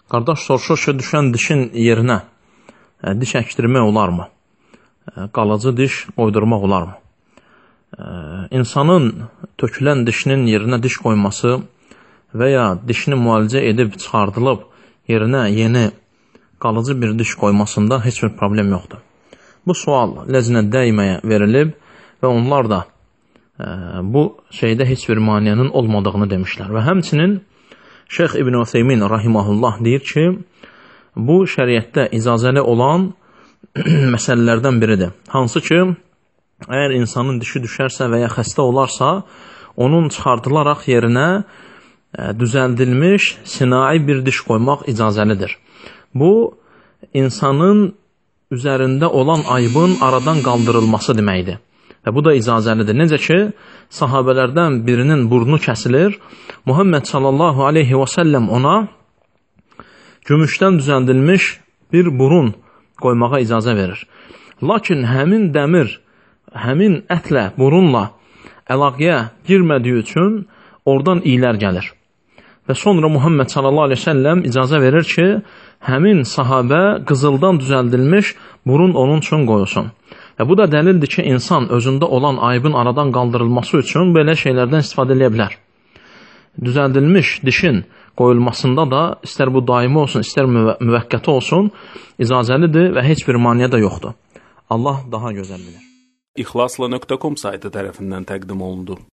Qardaş soruşur ki, düşən dişin yerinə diş əkdirmək olarmı? Qalıcı diş qoydurmaq olarmı? İnsanın tökülən dişinin yerinə diş qoyması və ya dişini müalicə edib çıxardılıb yerinə yeni qalıcı bir diş qoymasında heç bir problem yoxdur. Bu sual ləzinə dəyməyə verilib və onlar da bu şeydə heç bir maneənin olmadığını demişlər. Və həmçinin Şeyx İbn Ütheymin rahimehullah deyir ki, bu şəriətdə icazəli olan məsələlərdən biridir. Hansı ki, əgər insanın dişi düşərsə və ya xəstə olarsa, onun çıxardılaraq yerinə düzəldilmiş sinai bir diş qoymaq icazəlidir. Bu, insanın üzərində olan aybın aradan qaldırılması deməkdir. Və bu da icazəlidir. Necə ki, sahabələrdən birinin burnu kəsilir, Muhammed sallallahu aleyhi və səlləm ona gümüşdən düzəldilmiş bir burun qoymağa icazə verir. Lakin həmin dəmir, həmin ətlə, burunla əlaqəyə girmədiyi üçün oradan iylər gəlir. Və sonra Muhammed sallallahu aleyhi və səlləm icazə verir ki, həmin sahabə qızıldan düzəldilmiş burun onun üçün qoyulsun. Və bu da dəlildir ki, insan özündə olan aybın aradan qaldırılması üçün belə şeylərdən istifadə edə bilər. Düzəldilmiş dişin qoyulmasında da istər bu daimi olsun, istər müvəqqəti olsun, icazəlidir və heç bir maneə də yoxdur. Allah daha gözəl bilir. İxlasla.com saytı tərəfindən təqdim olundu.